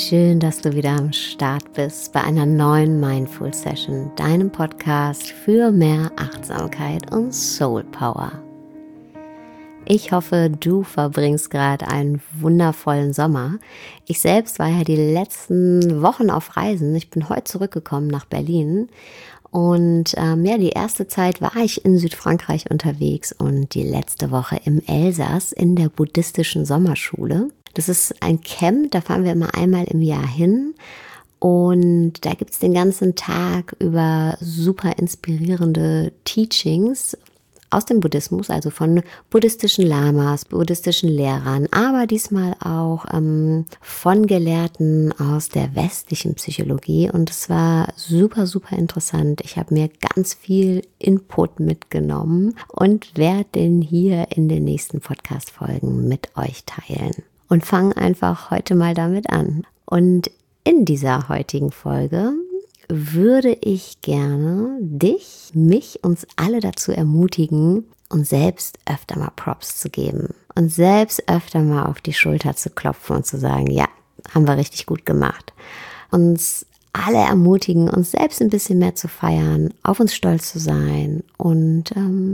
schön, dass du wieder am Start bist bei einer neuen Mindful Session, deinem Podcast für mehr Achtsamkeit und Soul Power. Ich hoffe, du verbringst gerade einen wundervollen Sommer. Ich selbst war ja die letzten Wochen auf Reisen. Ich bin heute zurückgekommen nach Berlin. Und die erste Zeit war ich in Südfrankreich unterwegs und die letzte Woche im Elsass in der buddhistischen Sommerschule. Das ist ein Camp, da fahren wir immer einmal im Jahr hin. Und da gibt es den ganzen Tag über super inspirierende Teachings aus dem Buddhismus, also von buddhistischen Lamas, buddhistischen Lehrern, aber diesmal auch von Gelehrten aus der westlichen Psychologie. Und es war super, super interessant. Ich habe mir ganz viel Input mitgenommen und werde den hier in den nächsten Podcast-Folgen mit euch teilen. Und fange einfach heute mal damit an. Und in dieser heutigen Folge würde ich gerne mich, uns alle dazu ermutigen, uns selbst öfter mal Props zu geben. Und selbst öfter mal auf die Schulter zu klopfen und zu sagen, ja, haben wir richtig gut gemacht. Uns alle ermutigen, uns selbst ein bisschen mehr zu feiern, auf uns stolz zu sein und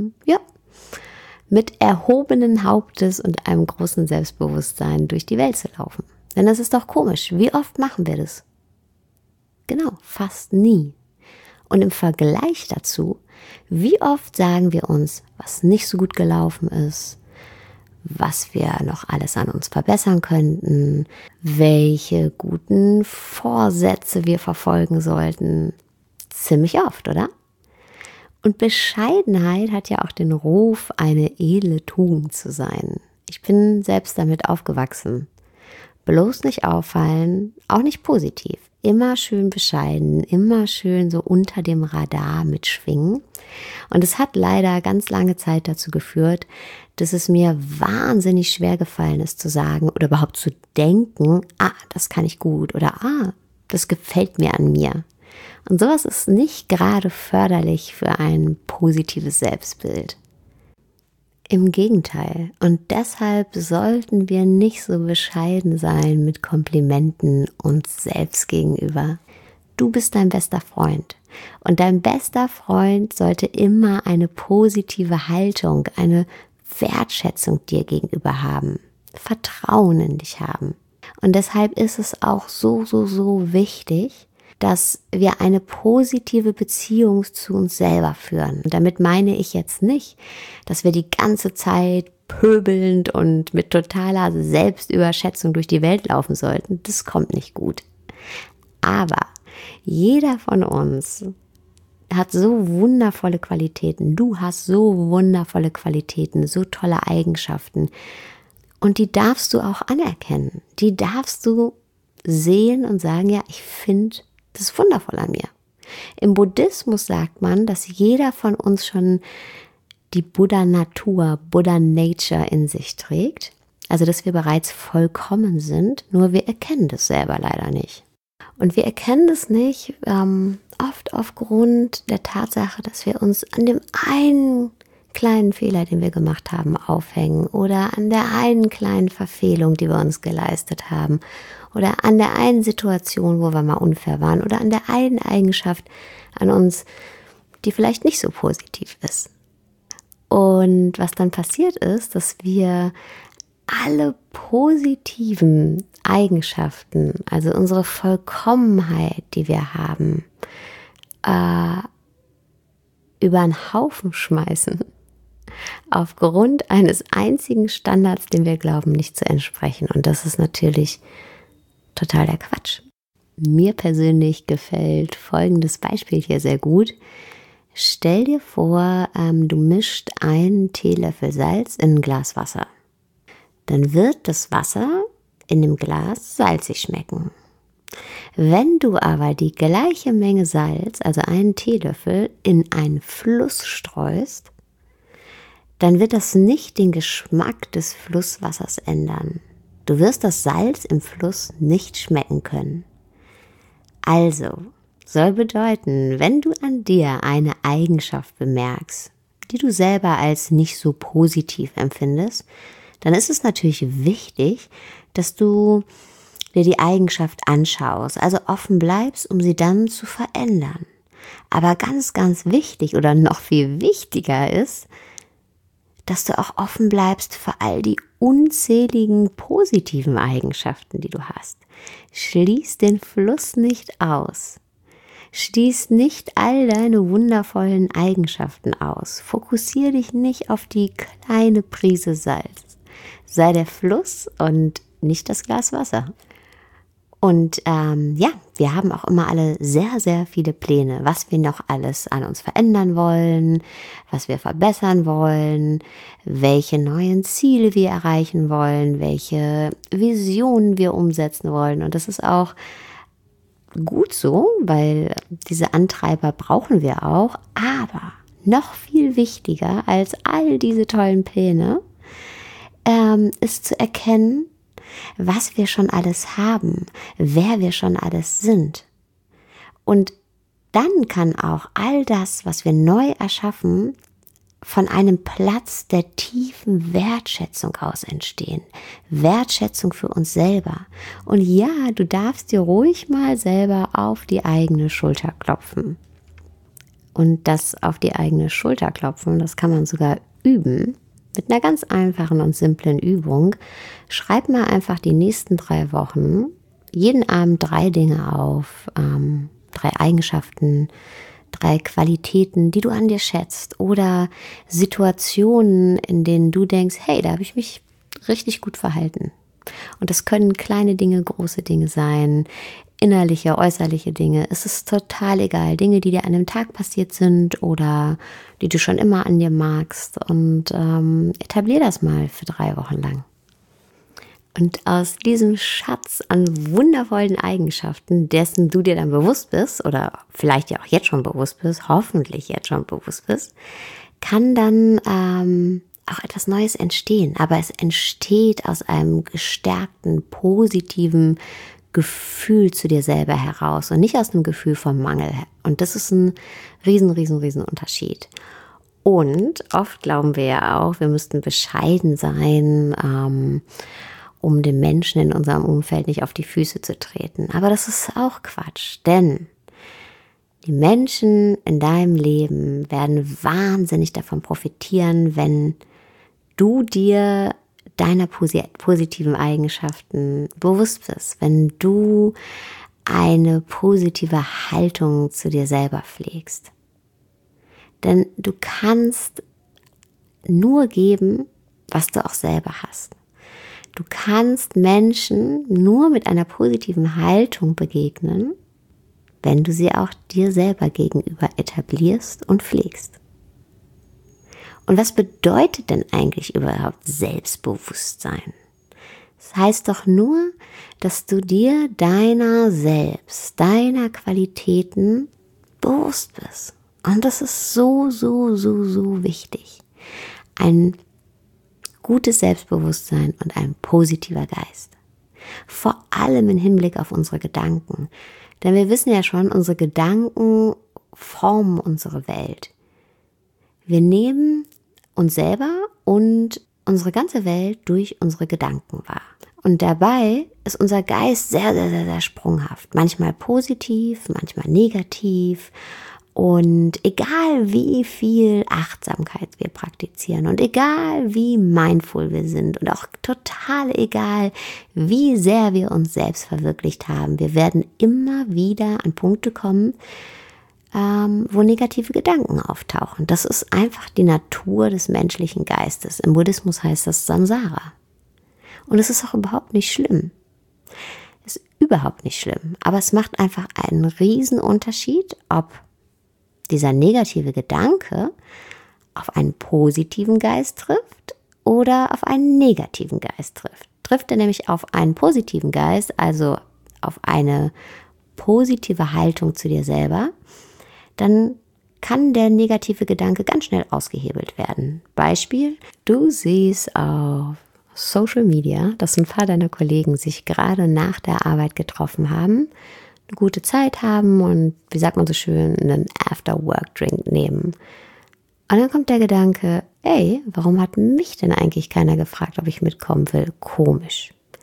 mit erhobenen Hauptes und einem großen Selbstbewusstsein durch die Welt zu laufen. Denn das ist doch komisch. Wie oft machen wir das? Genau, fast nie. Und im Vergleich dazu, wie oft sagen wir uns, was nicht so gut gelaufen ist, was wir noch alles an uns verbessern könnten, welche guten Vorsätze wir verfolgen sollten. Ziemlich oft, oder? Und Bescheidenheit hat ja auch den Ruf, eine edle Tugend zu sein. Ich bin selbst damit aufgewachsen. Bloß nicht auffallen, auch nicht positiv. Immer schön bescheiden, immer schön so unter dem Radar mitschwingen. Und es hat leider ganz lange Zeit dazu geführt, dass es mir wahnsinnig schwer gefallen ist zu sagen oder überhaupt zu denken, das kann ich gut oder das gefällt mir an mir. Und sowas ist nicht gerade förderlich für ein positives Selbstbild. Im Gegenteil. Und deshalb sollten wir nicht so bescheiden sein mit Komplimenten uns selbst gegenüber. Du bist dein bester Freund. Und dein bester Freund sollte immer eine positive Haltung, eine Wertschätzung dir gegenüber haben. Vertrauen in dich haben. Und deshalb ist es auch so wichtig, dass wir eine positive Beziehung zu uns selber führen. Und damit meine ich jetzt nicht, dass wir die ganze Zeit pöbelnd und mit totaler Selbstüberschätzung durch die Welt laufen sollten. Das kommt nicht gut. Aber jeder von uns hat so wundervolle Qualitäten. Du hast so wundervolle Qualitäten, so tolle Eigenschaften. Und die darfst du auch anerkennen. Die darfst du sehen und sagen, ja, ich finde das ist wundervoll an mir. Im Buddhismus sagt man, dass jeder von uns schon die Buddha-Natur, Buddha-Nature in sich trägt. Also, dass wir bereits vollkommen sind, nur wir erkennen das selber leider nicht. Und wir erkennen das nicht oft aufgrund der Tatsache, dass wir uns an dem einen kleinen Fehler, den wir gemacht haben, aufhängen oder an der einen kleinen Verfehlung, die wir uns geleistet haben oder an der einen Situation, wo wir mal unfair waren oder an der einen Eigenschaft an uns, die vielleicht nicht so positiv ist. Und was dann passiert ist, dass wir alle positiven Eigenschaften, also unsere Vollkommenheit, die wir haben, über einen Haufen schmeißen. Aufgrund eines einzigen Standards, dem wir glauben, nicht zu entsprechen. Und das ist natürlich total der Quatsch. Mir persönlich gefällt folgendes Beispiel hier sehr gut. Stell dir vor, du mischst einen Teelöffel Salz in ein Glas Wasser. Dann wird das Wasser in dem Glas salzig schmecken. Wenn du aber die gleiche Menge Salz, also einen Teelöffel, in einen Fluss streust, dann wird das nicht den Geschmack des Flusswassers ändern. Du wirst das Salz im Fluss nicht schmecken können. Also, soll bedeuten, wenn du an dir eine Eigenschaft bemerkst, die du selber als nicht so positiv empfindest, dann ist es natürlich wichtig, dass du dir die Eigenschaft anschaust, also offen bleibst, um sie dann zu verändern. Aber ganz, ganz wichtig oder noch viel wichtiger ist, dass du auch offen bleibst für all die unzähligen positiven Eigenschaften, die du hast. Schließ den Fluss nicht aus. Schließ nicht all deine wundervollen Eigenschaften aus. Fokussiere dich nicht auf die kleine Prise Salz. Sei der Fluss und nicht das Glas Wasser. Und wir haben auch immer alle sehr, sehr viele Pläne, was wir noch alles an uns verändern wollen, was wir verbessern wollen, welche neuen Ziele wir erreichen wollen, welche Visionen wir umsetzen wollen. Und das ist auch gut so, weil diese Antreiber brauchen wir auch. Aber noch viel wichtiger als all diese tollen Pläne ist zu erkennen, was wir schon alles haben, wer wir schon alles sind. Und dann kann auch all das, was wir neu erschaffen, von einem Platz der tiefen Wertschätzung aus entstehen. Wertschätzung für uns selber. Und ja, du darfst dir ruhig mal selber auf die eigene Schulter klopfen. Und das auf die eigene Schulter klopfen, das kann man sogar üben. Mit einer ganz einfachen und simplen Übung. Schreib mal einfach die nächsten 3 Wochen jeden Abend 3 Dinge auf, 3 Eigenschaften, 3 Qualitäten, die du an dir schätzt oder Situationen, in denen du denkst, hey, da habe ich mich richtig gut verhalten. Und das können kleine Dinge, große Dinge sein, innerliche, äußerliche Dinge. Es ist total egal. Dinge, die dir an dem Tag passiert sind oder die du schon immer an dir magst. Und etablier das mal für 3 Wochen lang. Und aus diesem Schatz an wundervollen Eigenschaften, dessen du dir dann bewusst bist oder vielleicht ja auch jetzt schon bewusst bist, hoffentlich jetzt schon bewusst bist, kann dann auch etwas Neues entstehen. Aber es entsteht aus einem gestärkten, positiven Gefühl zu dir selber heraus und nicht aus einem Gefühl vom Mangel. Und das ist ein riesen Unterschied. Und oft glauben wir ja auch, wir müssten bescheiden sein, um den Menschen in unserem Umfeld nicht auf die Füße zu treten. Aber das ist auch Quatsch, denn die Menschen in deinem Leben werden wahnsinnig davon profitieren, wenn du dir deiner positiven Eigenschaften bewusst bist, wenn du eine positive Haltung zu dir selber pflegst. Denn du kannst nur geben, was du auch selber hast. Du kannst Menschen nur mit einer positiven Haltung begegnen, wenn du sie auch dir selber gegenüber etablierst und pflegst. Und was bedeutet denn eigentlich überhaupt Selbstbewusstsein? Das heißt doch nur, dass du dir deiner selbst, deiner Qualitäten bewusst bist. Und das ist so wichtig. Ein gutes Selbstbewusstsein und ein positiver Geist. Vor allem im Hinblick auf unsere Gedanken. Denn wir wissen ja schon, unsere Gedanken formen unsere Welt. Wir nehmen uns selber und unsere ganze Welt durch unsere Gedanken wahr. Und dabei ist unser Geist sehr sprunghaft. Manchmal positiv, manchmal negativ. Und egal wie viel Achtsamkeit wir praktizieren und egal wie mindful wir sind und auch total egal, wie sehr wir uns selbst verwirklicht haben, wir werden immer wieder an Punkte kommen, wo negative Gedanken auftauchen. Das ist einfach die Natur des menschlichen Geistes. Im Buddhismus heißt das Samsara. Und es ist auch überhaupt nicht schlimm. Es ist überhaupt nicht schlimm. Aber es macht einfach einen riesen Unterschied, ob dieser negative Gedanke auf einen positiven Geist trifft oder auf einen negativen Geist trifft. Trifft er nämlich auf einen positiven Geist, also auf eine positive Haltung zu dir selber, dann kann der negative Gedanke ganz schnell ausgehebelt werden. Beispiel, du siehst auf Social Media, dass ein paar deiner Kollegen sich gerade nach der Arbeit getroffen haben, eine gute Zeit haben und, wie sagt man so schön, einen After-Work-Drink nehmen. Und dann kommt der Gedanke, ey, warum hat mich denn eigentlich keiner gefragt, ob ich mitkommen will? Komisch.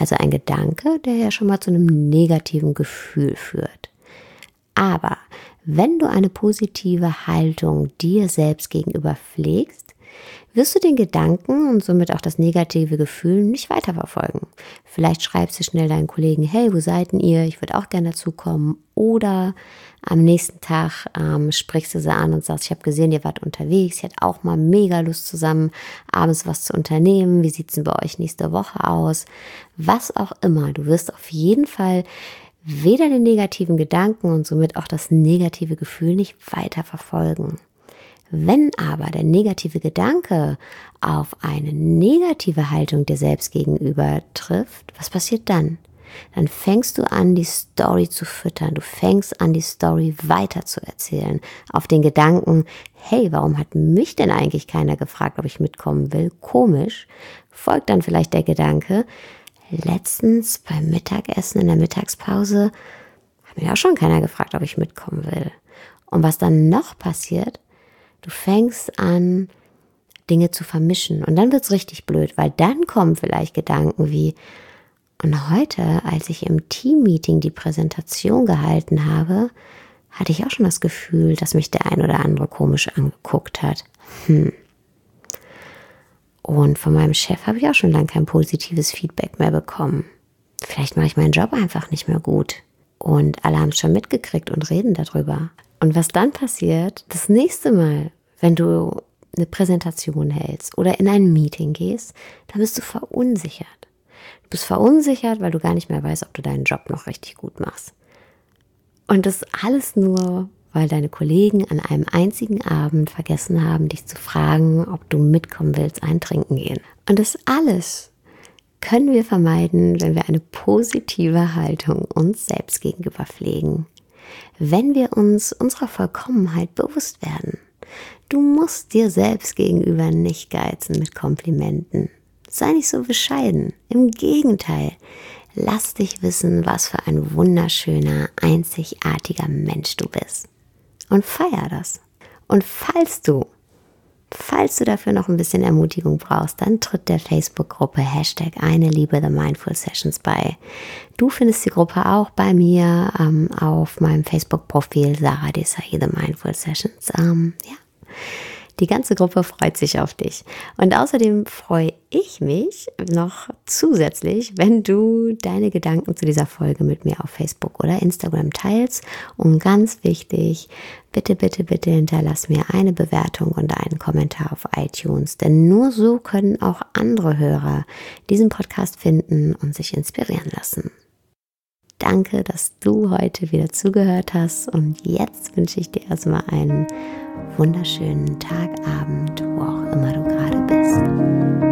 Also ein Gedanke, der ja schon mal zu einem negativen Gefühl führt. Aber wenn du eine positive Haltung dir selbst gegenüber pflegst, wirst du den Gedanken und somit auch das negative Gefühl nicht weiterverfolgen. Vielleicht schreibst du schnell deinen Kollegen, hey, wo seid denn ihr? Ich würde auch gerne dazukommen. Oder am nächsten Tag sprichst du sie an und sagst, ich habe gesehen, ihr wart unterwegs. Ich hätte auch mal mega Lust zusammen, abends was zu unternehmen. Wie sieht es denn bei euch nächste Woche aus? Was auch immer. Du wirst auf jeden Fall weder den negativen Gedanken und somit auch das negative Gefühl nicht weiter verfolgen. Wenn aber der negative Gedanke auf eine negative Haltung dir selbst gegenüber trifft, was passiert dann? Dann fängst du an, die Story zu füttern. Du fängst an, die Story weiter zu erzählen. Auf den Gedanken, hey, warum hat mich denn eigentlich keiner gefragt, ob ich mitkommen will? Komisch. Folgt dann vielleicht der Gedanke, letztens beim Mittagessen in der Mittagspause hat mich auch schon keiner gefragt, ob ich mitkommen will. Und was dann noch passiert, du fängst an, Dinge zu vermischen. Und dann wird's richtig blöd, weil dann kommen vielleicht Gedanken wie, und heute, als ich im Teammeeting die Präsentation gehalten habe, hatte ich auch schon das Gefühl, dass mich der ein oder andere komisch angeguckt hat. Und von meinem Chef habe ich auch schon lange kein positives Feedback mehr bekommen. Vielleicht mache ich meinen Job einfach nicht mehr gut. Und alle haben es schon mitgekriegt und reden darüber. Und was dann passiert, das nächste Mal, wenn du eine Präsentation hältst oder in ein Meeting gehst, dann bist du verunsichert. Du bist verunsichert, weil du gar nicht mehr weißt, ob du deinen Job noch richtig gut machst. Und das alles nur, weil deine Kollegen an einem einzigen Abend vergessen haben, dich zu fragen, ob du mitkommen willst, ein Trinken gehen. Und das alles können wir vermeiden, wenn wir eine positive Haltung uns selbst gegenüber pflegen. Wenn wir uns unserer Vollkommenheit bewusst werden. Du musst dir selbst gegenüber nicht geizen mit Komplimenten. Sei nicht so bescheiden. Im Gegenteil, lass dich wissen, was für ein wunderschöner, einzigartiger Mensch du bist. Und feier das. Und falls du dafür noch ein bisschen Ermutigung brauchst, dann tritt der Facebook-Gruppe #eine-Liebe The Mindful Sessions bei. Du findest die Gruppe auch bei mir auf meinem Facebook-Profil Sarah Desai The Mindful Sessions. Die ganze Gruppe freut sich auf dich. Und außerdem freue ich mich noch zusätzlich, wenn du deine Gedanken zu dieser Folge mit mir auf Facebook oder Instagram teilst. Und ganz wichtig, bitte, bitte, bitte hinterlass mir eine Bewertung und einen Kommentar auf iTunes. Denn nur so können auch andere Hörer diesen Podcast finden und sich inspirieren lassen. Danke, dass du heute wieder zugehört hast. Und jetzt wünsche ich dir erstmal einen wunderschönen Tag, Abend, wo auch immer du gerade bist.